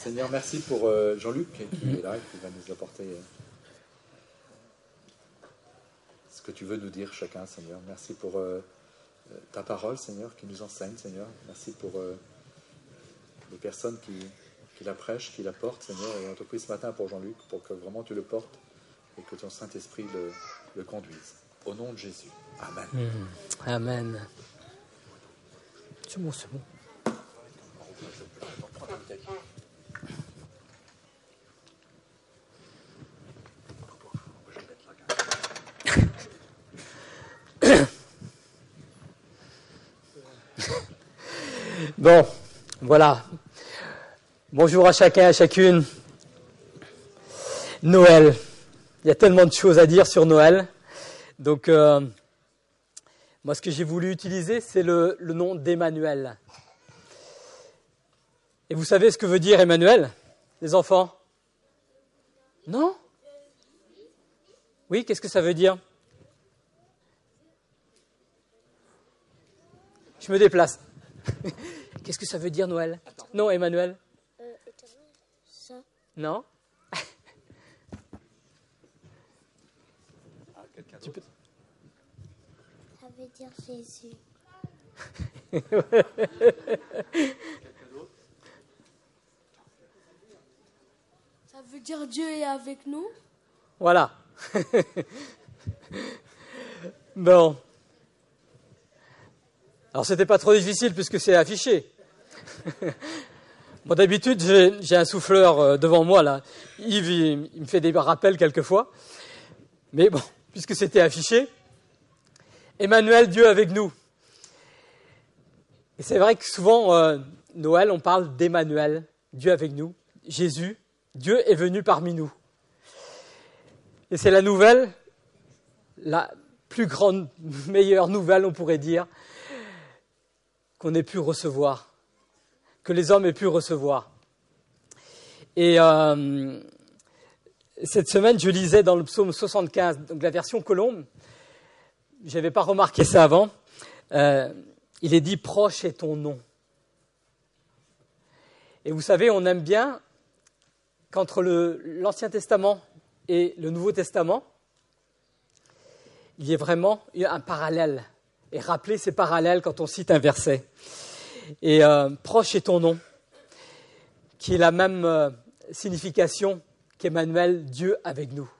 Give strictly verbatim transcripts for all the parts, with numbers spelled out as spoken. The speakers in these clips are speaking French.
Seigneur, merci pour euh, Jean-Luc qui est là et qui va nous apporter euh, ce que tu veux nous dire chacun, Seigneur. Merci pour euh, ta parole, Seigneur, qui nous enseigne, Seigneur. Merci pour euh, les personnes qui, qui la prêchent, qui la portent, Seigneur. Et on te prie ce matin pour Jean-Luc, pour que vraiment tu le portes et que ton Saint-Esprit le, le conduise. Au nom de Jésus. Amen. Mmh. Amen. C'est bon, c'est bon. Bon, voilà. Bonjour à chacun et à chacune. Noël. Il y a tellement de choses à dire sur Noël. Donc, euh, moi, ce que j'ai voulu utiliser, c'est le, le nom d'Emmanuel. Et vous savez ce que veut dire Emmanuel, les enfants? Non? Oui, qu'est-ce que ça veut dire? Je me déplace. Qu'est-ce que ça veut dire, Noël? Attends. Non, Emmanuel? euh, Ça. Non? Ah, quelqu'un tu peux... Ça veut dire Jésus. Ça veut dire Dieu est avec nous. Voilà. Bon. Alors, c'était pas trop difficile puisque c'est affiché. Bon, d'habitude, j'ai, j'ai un souffleur devant moi, là. Yves, il, il me fait des rappels quelquefois. Mais bon, puisque c'était affiché, Emmanuel, Dieu avec nous. Et c'est vrai que souvent, euh, Noël, on parle d'Emmanuel, Dieu avec nous. Jésus, Dieu est venu parmi nous. Et c'est la nouvelle, la plus grande, meilleure nouvelle, on pourrait dire, qu'on ait pu recevoir, que les hommes aient pu recevoir. Et euh, cette semaine, je lisais dans le psaume soixante-quinze, donc la version Colombe, je n'avais pas remarqué ça avant, euh, il est dit « Proche est ton nom ». Et vous savez, on aime bien qu'entre le, l'Ancien Testament et le Nouveau Testament, il y ait vraiment un parallèle. Et rappeler ces parallèles quand on cite un verset. Et euh, proche est ton nom, qui est la même euh, signification qu'Emmanuel, Dieu avec nous.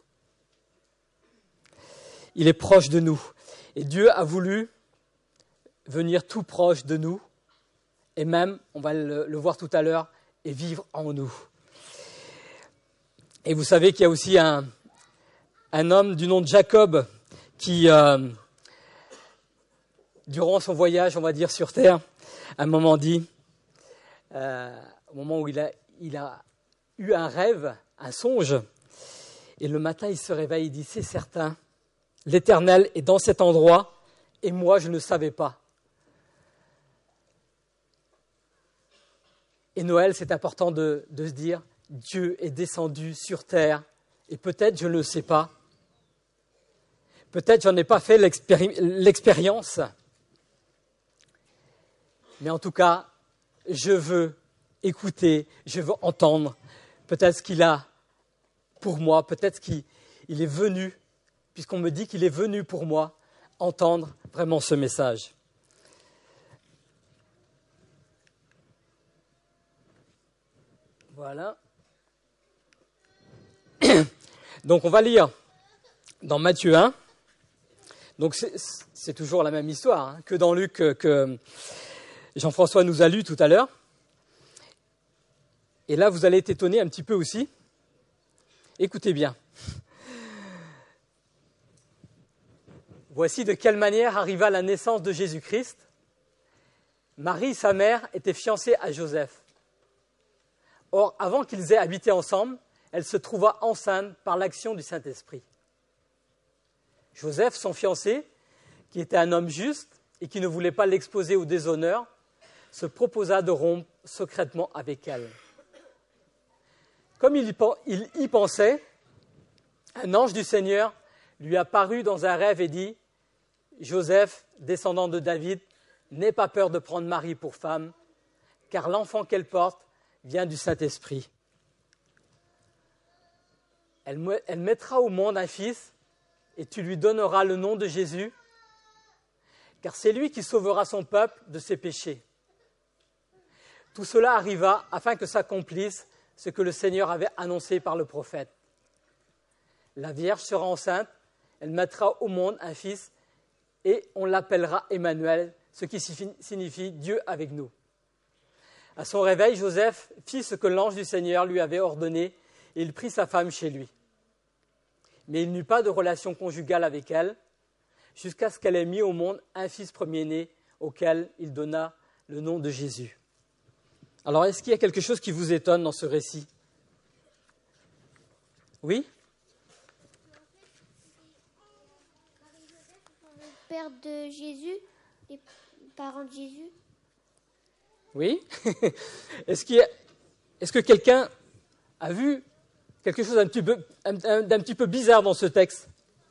Il est proche de nous. Et Dieu a voulu venir tout proche de nous, et même, on va le, le voir tout à l'heure, et vivre en nous. Et vous savez qu'il y a aussi un, un homme du nom de Jacob qui... Euh, durant son voyage, on va dire, sur Terre, à un moment dit, euh, au moment où il a, il a eu un rêve, un songe, et le matin, il se réveille, il dit, c'est certain, l'Éternel est dans cet endroit, et moi, je ne savais pas. Et Noël, c'est important de, de se dire, Dieu est descendu sur Terre, et peut-être je ne le sais pas, peut-être je n'en ai pas fait l'expéri- l'expérience, mais en tout cas, je veux écouter, je veux entendre peut-être ce qu'il a pour moi, peut-être qu'il il est venu, puisqu'on me dit qu'il est venu pour moi, entendre vraiment ce message. Voilà. Donc on va lire dans Matthieu un. Donc c'est, c'est toujours la même histoire hein, que dans Luc, que... que Jean-François nous a lu tout à l'heure. Et là, vous allez être étonnés un petit peu aussi. Écoutez bien. Voici de quelle manière arriva la naissance de Jésus-Christ. Marie, sa mère, était fiancée à Joseph. Or, avant qu'ils aient habité ensemble, elle se trouva enceinte par l'action du Saint-Esprit. Joseph, son fiancé, qui était un homme juste et qui ne voulait pas l'exposer au déshonneur, se proposa de rompre secrètement avec elle. Comme il y pensait, un ange du Seigneur lui apparut dans un rêve et dit « Joseph, descendant de David, n'aie pas peur de prendre Marie pour femme, car l'enfant qu'elle porte vient du Saint-Esprit. Elle, elle mettra au monde un fils et tu lui donneras le nom de Jésus, car c'est lui qui sauvera son peuple de ses péchés. Tout cela arriva afin que s'accomplisse ce que le Seigneur avait annoncé par le prophète. La Vierge sera enceinte, elle mettra au monde un fils et on l'appellera Emmanuel, ce qui signifie Dieu avec nous. À son réveil, Joseph fit ce que l'ange du Seigneur lui avait ordonné et il prit sa femme chez lui. Mais il n'eut pas de relation conjugale avec elle jusqu'à ce qu'elle ait mis au monde un fils premier-né auquel il donna le nom de Jésus. Alors, est-ce qu'il y a quelque chose qui vous étonne dans ce récit? Oui? Le père de Jésus, les parents de Jésus. Oui? Est-ce qu'il y a, est-ce que quelqu'un a vu quelque chose d'un petit peu, d'un petit peu bizarre dans ce texte?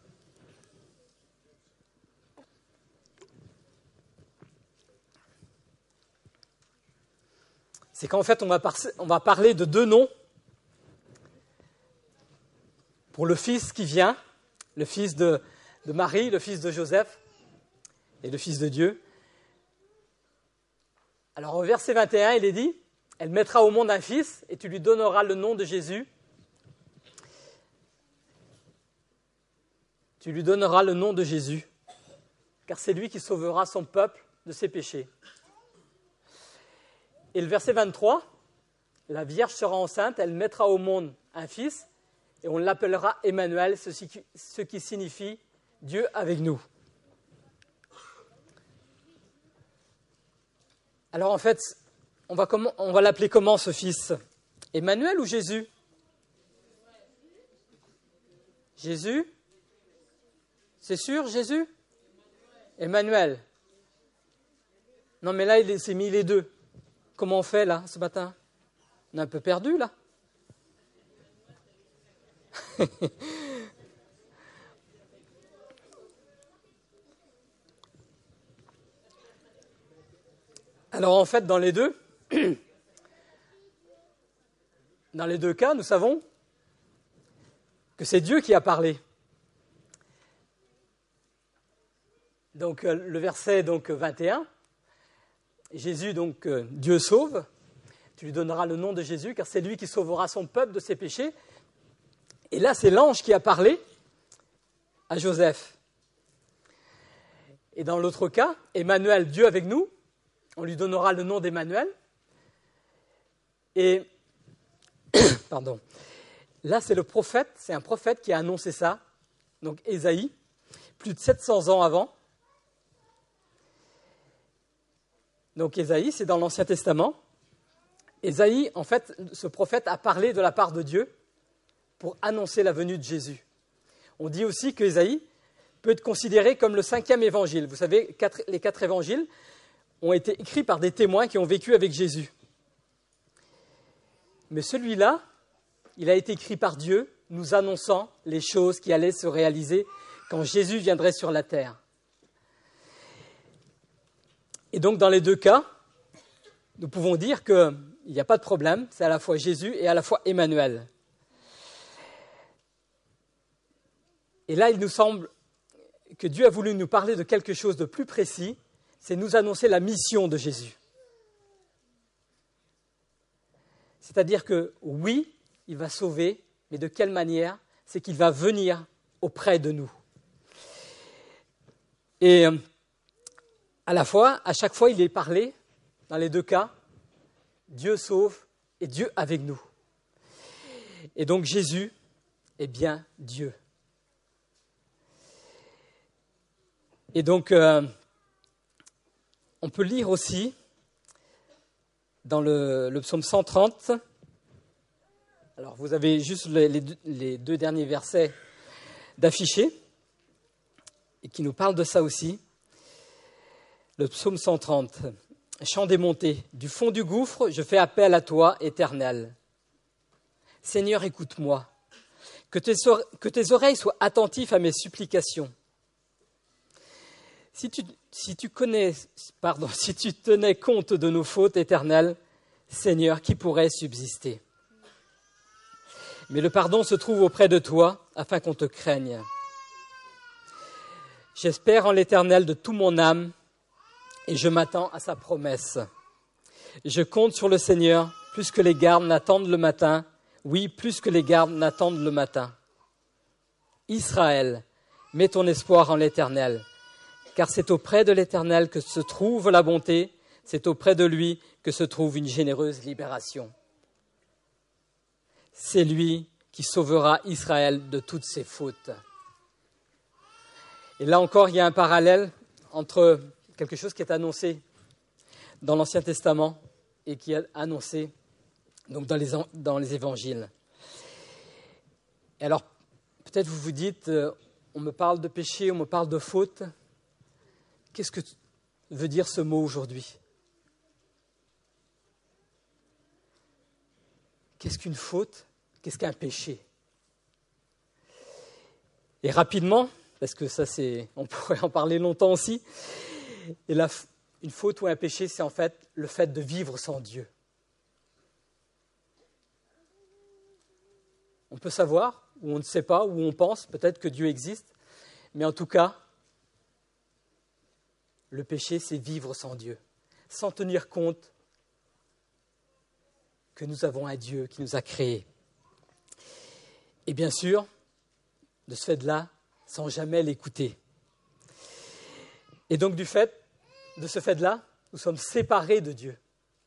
C'est qu'en fait, on va, par, on va parler de deux noms pour le fils qui vient, le fils de, de Marie, le fils de Joseph et le fils de Dieu. Alors au verset vingt et un, il est dit, « Elle mettra au monde un fils et tu lui donneras le nom de Jésus. Tu lui donneras le nom de Jésus, car c'est lui qui sauvera son peuple de ses péchés. » Et le verset vingt-trois, « La Vierge sera enceinte, elle mettra au monde un fils et on l'appellera Emmanuel, ce qui signifie Dieu avec nous. » Alors en fait, on va, comment, on va l'appeler comment ce fils? Emmanuel ou Jésus? Jésus? C'est sûr, Jésus? Emmanuel. Non mais là, il s'est mis les deux. Comment on fait là, ce matin? On est un peu perdu là. Alors en fait, dans les deux, dans les deux cas, nous savons que c'est Dieu qui a parlé. Donc le verset donc vingt et un, Jésus donc euh, Dieu sauve. Tu lui donneras le nom de Jésus, car c'est lui qui sauvera son peuple de ses péchés. Et là, c'est l'ange qui a parlé à Joseph. Et dans l'autre cas, Emmanuel, Dieu avec nous. On lui donnera le nom d'Emmanuel. Et, pardon, là c'est le prophète, c'est un prophète qui a annoncé ça, donc Ésaïe, plus de sept cents ans avant. Donc Ésaïe, c'est dans l'Ancien Testament. Ésaïe, en fait, ce prophète a parlé de la part de Dieu pour annoncer la venue de Jésus. On dit aussi qu'Ésaïe peut être considéré comme le cinquième évangile. Vous savez, quatre, les quatre évangiles ont été écrits par des témoins qui ont vécu avec Jésus. Mais celui-là, il a été écrit par Dieu, nous annonçant les choses qui allaient se réaliser quand Jésus viendrait sur la terre. Et donc, dans les deux cas, nous pouvons dire qu'il n'y a pas de problème, c'est à la fois Jésus et à la fois Emmanuel. Et là, il nous semble que Dieu a voulu nous parler de quelque chose de plus précis, c'est nous annoncer la mission de Jésus. C'est-à-dire que, oui, il va sauver, mais de quelle manière? C'est qu'il va venir auprès de nous. Et à la fois, à chaque fois, il est parlé, dans les deux cas, Dieu sauve et Dieu avec nous. Et donc Jésus est bien Dieu. Et donc, euh, on peut lire aussi dans le, le psaume cent trente, alors vous avez juste les, les, les deux derniers versets d'afficher, et qui nous parlent de ça aussi. Le psaume cent trente, chant des montées. Du fond du gouffre, je fais appel à toi, Éternel. Seigneur, écoute-moi. Que tes, que tes oreilles soient attentives à mes supplications. Si tu, si tu connais, pardon, si tu tenais compte de nos fautes, Éternel, Seigneur, qui pourrait subsister? Mais le pardon se trouve auprès de toi, afin qu'on te craigne. J'espère en l'Éternel de toute mon âme, et je m'attends à sa promesse. Je compte sur le Seigneur, plus que les gardes n'attendent le matin. Oui, plus que les gardes n'attendent le matin. Israël, mets ton espoir en l'Éternel, car c'est auprès de l'Éternel que se trouve la bonté, c'est auprès de lui que se trouve une généreuse libération. C'est lui qui sauvera Israël de toutes ses fautes. Et là encore, il y a un parallèle entre quelque chose qui est annoncé dans l'Ancien Testament et qui est annoncé donc dans les, dans les évangiles. Et alors, peut-être vous vous dites, euh, on me parle de péché, on me parle de faute. Qu'est-ce que veut dire ce mot aujourd'hui? Qu'est-ce qu'une faute? Qu'est-ce qu'un péché? Et rapidement, parce que ça c'est, on pourrait en parler longtemps aussi, et la, une faute ou un péché, c'est en fait le fait de vivre sans Dieu. On peut savoir, ou on ne sait pas, ou on pense peut-être que Dieu existe, mais en tout cas, le péché, c'est vivre sans Dieu, sans tenir compte que nous avons un Dieu qui nous a créés. Et bien sûr, de ce fait-là, sans jamais l'écouter. Et donc du fait, de ce fait-là, nous sommes séparés de Dieu.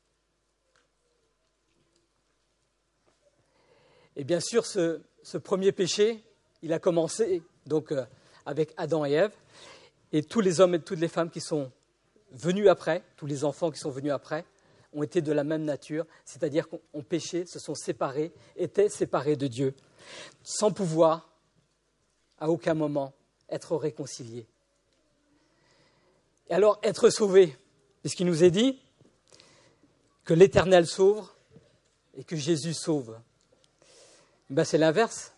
Et bien sûr, ce, ce premier péché, il a commencé donc euh, avec Adam et Ève, et tous les hommes et toutes les femmes qui sont venus après, tous les enfants qui sont venus après, ont été de la même nature, c'est-à-dire qu'ont péché, se sont séparés, étaient séparés de Dieu, sans pouvoir, à aucun moment, être réconciliés. Et alors, être sauvé, puisqu'il nous est dit que l'Éternel sauve et que Jésus sauve. Ben, c'est l'inverse.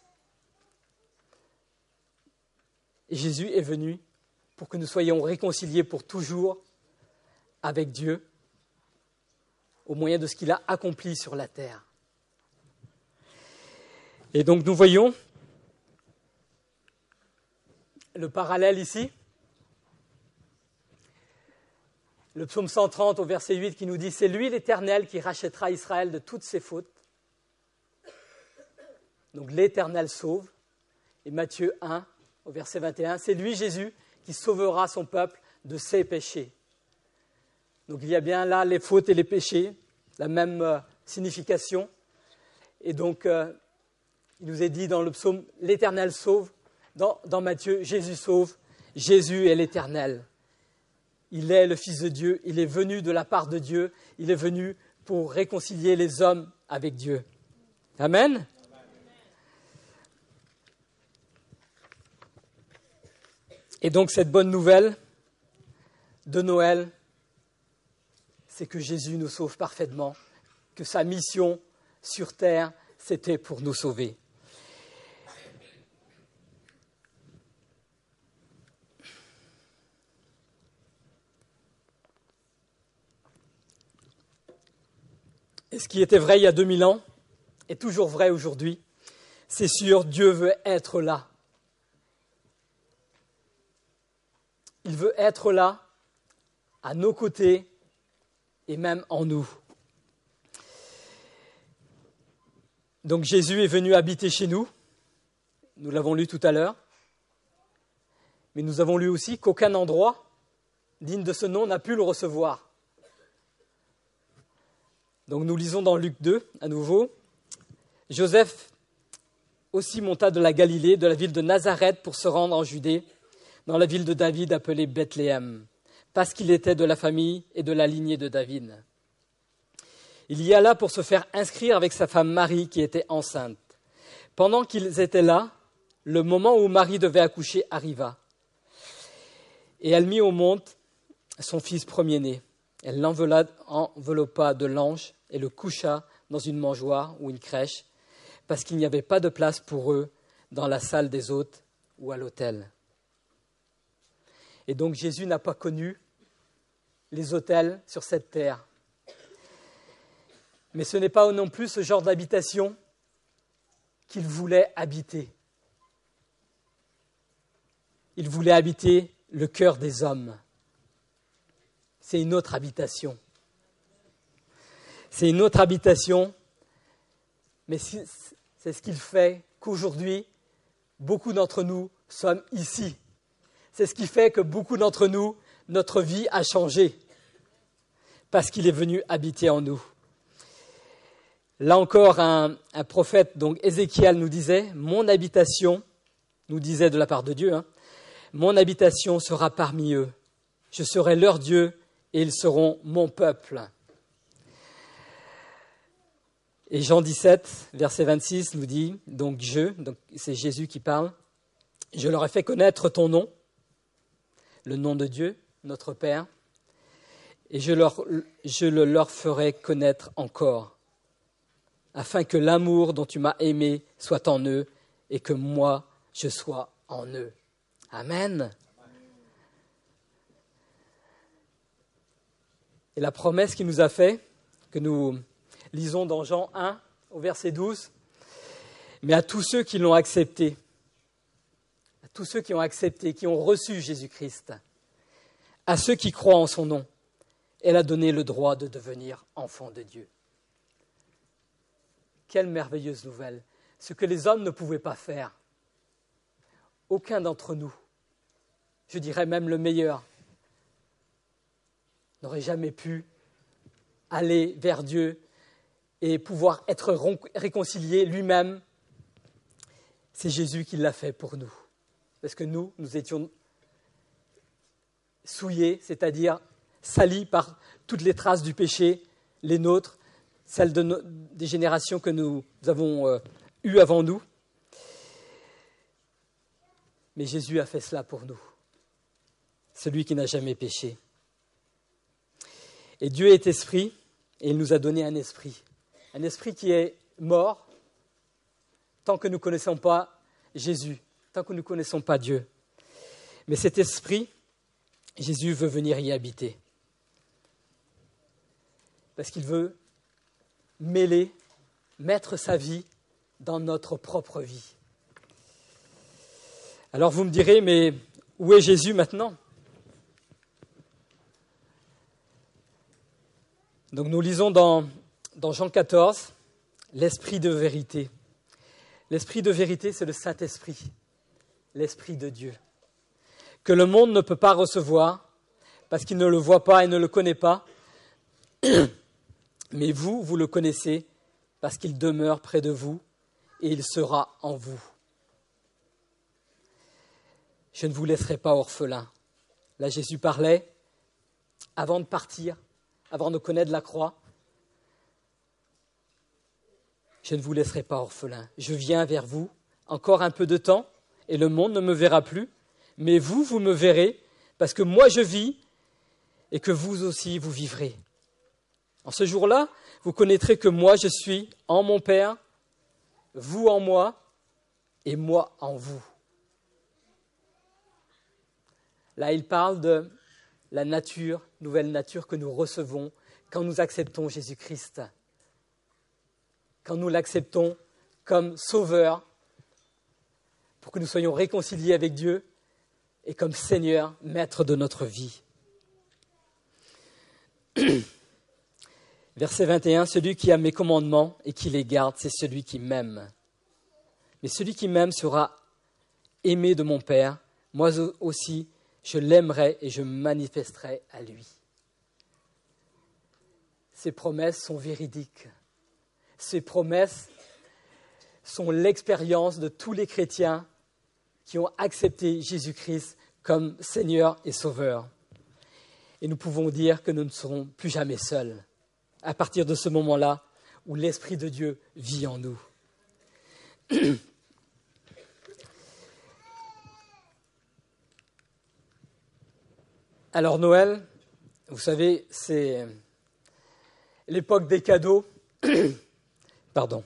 Et Jésus est venu pour que nous soyons réconciliés pour toujours avec Dieu, au moyen de ce qu'il a accompli sur la terre. Et donc nous voyons le parallèle ici. Le psaume cent trente au verset huit qui nous dit « C'est lui l'Éternel qui rachètera Israël de toutes ses fautes ». Donc l'Éternel sauve. Et Matthieu un au verset vingt et un, c'est lui Jésus qui sauvera son peuple de ses péchés. Donc il y a bien là les fautes et les péchés, la même euh, signification. Et donc euh, il nous est dit dans le psaume « L'Éternel sauve ». Dans, dans Matthieu, Jésus sauve. Jésus est l'Éternel. Il est le Fils de Dieu. Il est venu de la part de Dieu. Il est venu pour réconcilier les hommes avec Dieu. Amen. Et donc cette bonne nouvelle de Noël, c'est que Jésus nous sauve parfaitement, que sa mission sur terre, c'était pour nous sauver. Et ce qui était vrai il y a deux mille ans est toujours vrai aujourd'hui. C'est sûr, Dieu veut être là. Il veut être là, à nos côtés et même en nous. Donc Jésus est venu habiter chez nous. Nous l'avons lu tout à l'heure. Mais nous avons lu aussi qu'aucun endroit digne de ce nom n'a pu le recevoir. Donc nous lisons dans Luc deux, à nouveau. Joseph aussi monta de la Galilée, de la ville de Nazareth, pour se rendre en Judée, dans la ville de David appelée Bethléem, parce qu'il était de la famille et de la lignée de David. Il y alla pour se faire inscrire avec sa femme Marie, qui était enceinte. Pendant qu'ils étaient là, le moment où Marie devait accoucher arriva. Et elle mit au monde son fils premier-né. Elle l'enveloppa de langes et le coucha dans une mangeoire ou une crèche, parce qu'il n'y avait pas de place pour eux dans la salle des hôtes ou à l'autel. Et donc Jésus n'a pas connu les autels sur cette terre. Mais ce n'est pas non plus ce genre d'habitation qu'il voulait habiter. Il voulait habiter le cœur des hommes. C'est une autre habitation. C'est une autre habitation, mais c'est ce qu'il fait qu'aujourd'hui, beaucoup d'entre nous sommes ici. C'est ce qui fait que beaucoup d'entre nous, notre vie a changé, parce qu'il est venu habiter en nous. Là encore, un, un prophète, donc Ézéchiel, nous disait, « Mon habitation, nous disait de la part de Dieu, hein, mon habitation sera parmi eux. Je serai leur Dieu et ils seront mon peuple. » Et Jean dix-sept, verset vingt-six, nous dit, donc je, donc c'est Jésus qui parle, « Je leur ai fait connaître ton nom, le nom de Dieu, notre Père, et je, leur, je le leur ferai connaître encore, afin que l'amour dont tu m'as aimé soit en eux et que moi, je sois en eux. » Amen. Et la promesse qu'il nous a faite, que nous lisons dans Jean un, au verset douze, « Mais à tous ceux qui l'ont accepté, à tous ceux qui ont accepté, qui ont reçu Jésus-Christ, à ceux qui croient en son nom, elle a donné le droit de devenir enfants de Dieu. » Quelle merveilleuse nouvelle. Ce que les hommes ne pouvaient pas faire. Aucun d'entre nous, je dirais même le meilleur, n'aurait jamais pu aller vers Dieu et pouvoir être réconcilié lui-même. C'est Jésus qui l'a fait pour nous. Parce que nous, nous étions souillés, c'est-à-dire salis par toutes les traces du péché, les nôtres, celles de nos, des générations que nous avons euh, eues avant nous. Mais Jésus a fait cela pour nous, celui qui n'a jamais péché. Et Dieu est esprit, et il nous a donné un esprit. Un esprit qui est mort tant que nous ne connaissons pas Jésus, tant que nous ne connaissons pas Dieu. Mais cet esprit, Jésus veut venir y habiter. Parce qu'il veut mêler, mettre sa vie dans notre propre vie. Alors vous me direz, mais où est Jésus maintenant ? Donc nous lisons dans, dans Jean quatorze, l'esprit de vérité. L'esprit de vérité, c'est le Saint-Esprit, l'Esprit de Dieu, que le monde ne peut pas recevoir parce qu'il ne le voit pas et ne le connaît pas. Mais vous, vous le connaissez parce qu'il demeure près de vous et il sera en vous. Je ne vous laisserai pas orphelins. Là, Jésus parlait avant de partir, avant de connaître la croix. Je ne vous laisserai pas orphelins. Je viens vers vous encore un peu de temps et le monde ne me verra plus. Mais vous, vous me verrez parce que moi je vis et que vous aussi vous vivrez. En ce jour-là, vous connaîtrez que moi je suis en mon Père, vous en moi et moi en vous. Là, il parle de la nature, nouvelle nature que nous recevons quand nous acceptons Jésus-Christ, quand nous l'acceptons comme Sauveur, pour que nous soyons réconciliés avec Dieu et comme Seigneur, Maître de notre vie. Verset vingt et un, « Celui qui a mes commandements et qui les garde, c'est celui qui m'aime. Mais celui qui m'aime sera aimé de mon Père, moi aussi, je l'aimerai et je me manifesterai à lui. » Ces promesses sont véridiques. Ces promesses sont l'expérience de tous les chrétiens qui ont accepté Jésus-Christ comme Seigneur et Sauveur. Et nous pouvons dire que nous ne serons plus jamais seuls à partir de ce moment-là où l'Esprit de Dieu vit en nous. Alors Noël, vous savez, c'est l'époque des cadeaux. Pardon.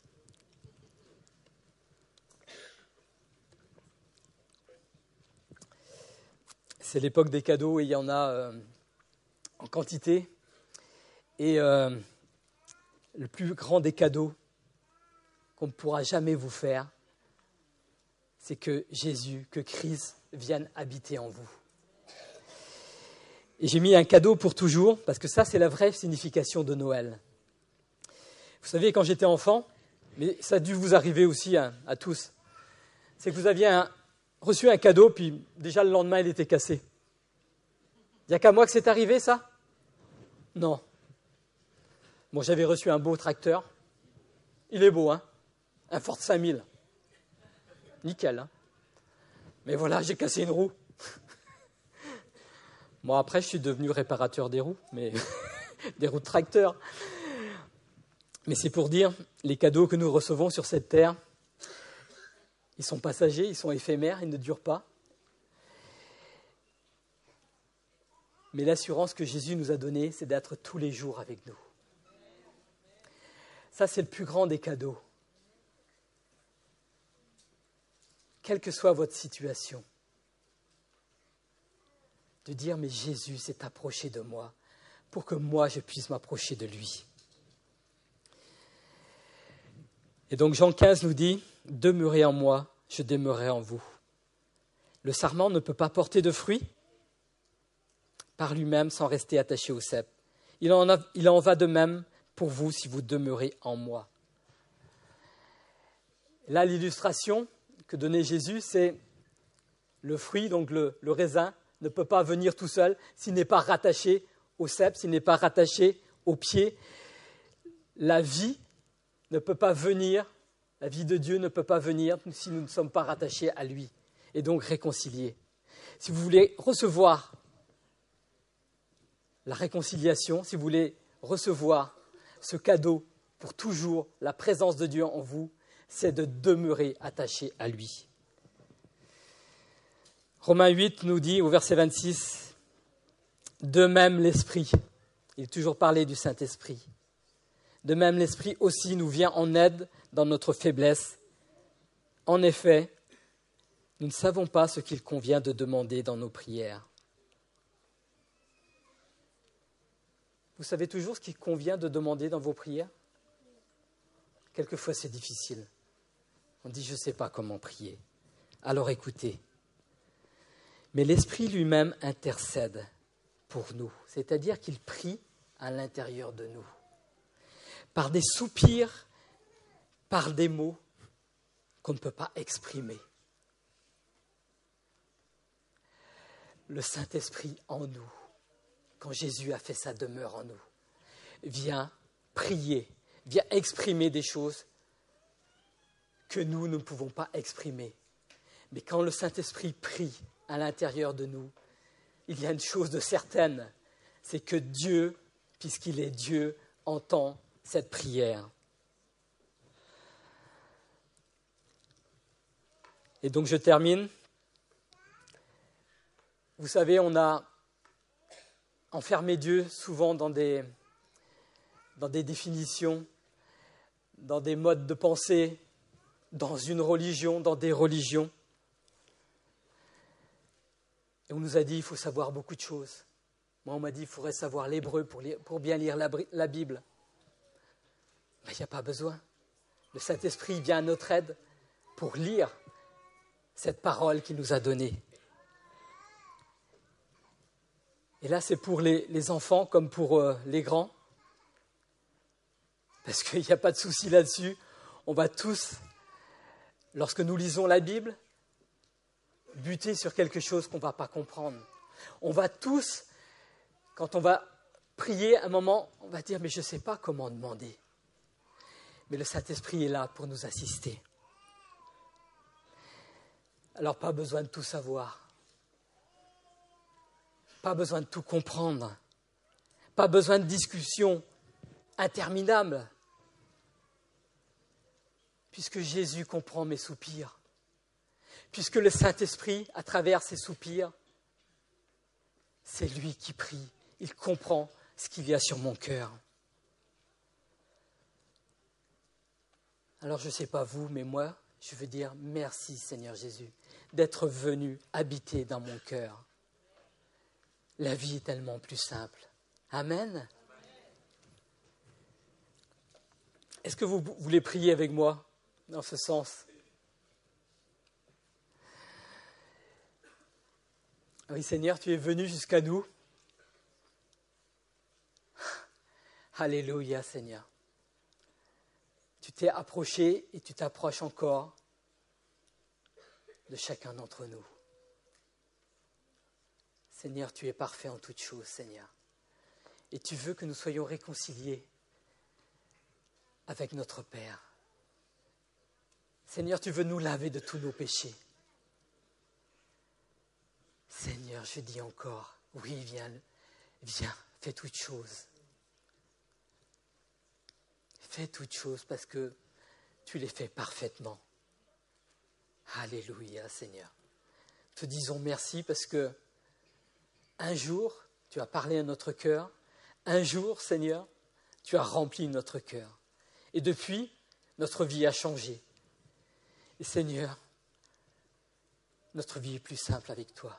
C'est l'époque des cadeaux et il y en a euh, en quantité. Et euh, le plus grand des cadeaux qu'on ne pourra jamais vous faire, c'est que Jésus, que Christ vienne habiter en vous. Et j'ai mis un cadeau pour toujours, parce que ça, c'est la vraie signification de Noël. Vous savez, quand j'étais enfant, mais ça a dû vous arriver aussi hein, à tous, c'est que vous aviez un, reçu un cadeau, puis déjà le lendemain, il était cassé. Il n'y a qu'à moi que c'est arrivé, ça? Non. Bon, j'avais reçu un beau tracteur. Il est beau, hein? Un Ford cinq mille. Nickel, hein? Mais voilà, j'ai cassé une roue. Bon, après, je suis devenu réparateur des roues, mais des roues de tracteur. Mais c'est pour dire, les cadeaux que nous recevons sur cette terre, ils sont passagers, ils sont éphémères, ils ne durent pas. Mais l'assurance que Jésus nous a donnée, c'est d'être tous les jours avec nous. Ça, c'est le plus grand des cadeaux. Quelle que soit votre situation, de dire, mais Jésus s'est approché de moi pour que moi, je puisse m'approcher de lui. Et donc Jean quinze nous dit, « Demeurez en moi, je demeurerai en vous. » Le sarment ne peut pas porter de fruits par lui-même sans rester attaché au cep. Il en, a, il en va de même pour vous si vous demeurez en moi. Là, l'illustration que donnait Jésus, c'est le fruit, donc le, le raisin, ne peut pas venir tout seul s'il n'est pas rattaché au cep, s'il n'est pas rattaché au pied. La vie ne peut pas venir, la vie de Dieu ne peut pas venir si nous ne sommes pas rattachés à lui et donc réconciliés. Si vous voulez recevoir la réconciliation, si vous voulez recevoir ce cadeau pour toujours, la présence de Dieu en vous, c'est de demeurer attaché à lui. Romains huit nous dit au verset vingt-six, « De même l'Esprit », il est toujours parlé du Saint-Esprit, « de même l'Esprit aussi nous vient en aide dans notre faiblesse. En effet, nous ne savons pas ce qu'il convient de demander dans nos prières. » Vous savez toujours ce qu'il convient de demander dans vos prières? Quelquefois, c'est difficile. On dit, je ne sais pas comment prier. Alors écoutez. Mais l'Esprit lui-même intercède pour nous, c'est-à-dire qu'il prie à l'intérieur de nous, par des soupirs, par des mots qu'on ne peut pas exprimer. Le Saint-Esprit en nous, quand Jésus a fait sa demeure en nous, vient prier, vient exprimer des choses que nous ne pouvons pas exprimer. Mais quand le Saint-Esprit prie à l'intérieur de nous, il y a une chose de certaine, c'est que Dieu, puisqu'il est Dieu, entend cette prière. Et donc je termine. Vous savez, on a enfermé Dieu souvent dans des, dans des définitions, dans des modes de pensée, dans une religion, dans des religions. Et on nous a dit, il faut savoir beaucoup de choses. Moi, on m'a dit, il faudrait savoir l'hébreu pour, lire, pour bien lire la, la Bible. Mais il n'y a pas besoin. Le Saint-Esprit vient à notre aide pour lire cette parole qu'il nous a donnée. Et là, c'est pour les, les enfants comme pour euh, les grands. Parce qu'il n'y a pas de souci là-dessus. On va tous, lorsque nous lisons la Bible, buter sur quelque chose qu'on ne va pas comprendre. On va tous, quand on va prier un moment, on va dire, mais je ne sais pas comment demander. Mais le Saint-Esprit est là pour nous assister. Alors, pas besoin de tout savoir. Pas besoin de tout comprendre. Pas besoin de discussions interminables. Puisque Jésus comprend mes soupirs. Puisque le Saint-Esprit, à travers ses soupirs, c'est lui qui prie. Il comprend ce qu'il y a sur mon cœur. Alors, je ne sais pas vous, mais moi, je veux dire merci, Seigneur Jésus, d'être venu habiter dans mon cœur. La vie est tellement plus simple. Amen. Est-ce que vous voulez prier avec moi dans ce sens? Oui, Seigneur, tu es venu jusqu'à nous. Alléluia, Seigneur. Tu t'es approché et tu t'approches encore de chacun d'entre nous. Seigneur, tu es parfait en toutes choses, Seigneur. Et tu veux que nous soyons réconciliés avec notre Père. Seigneur, tu veux nous laver de tous nos péchés. Seigneur, je dis encore, oui, viens, viens, fais toutes choses. Fais toutes choses parce que tu les fais parfaitement. Alléluia, Seigneur. Te disons merci parce que un jour, tu as parlé à notre cœur. Un jour, Seigneur, tu as rempli notre cœur. Et depuis, notre vie a changé. Et Seigneur, notre vie est plus simple avec toi.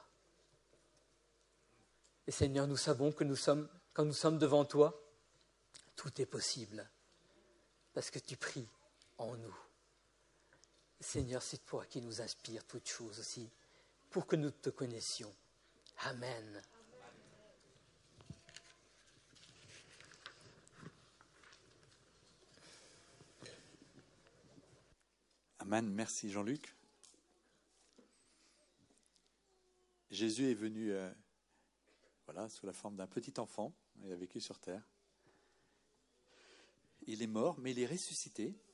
Et Seigneur, nous savons que nous sommes, quand nous sommes devant toi, tout est possible. Parce que tu pries en nous. Seigneur, c'est toi qui nous inspires toutes choses aussi, pour que nous te connaissions. Amen. Amen. Merci Jean-Luc. Jésus est venu euh, voilà, sous la forme d'un petit enfant. Il a vécu sur terre. Il est mort, mais il est ressuscité.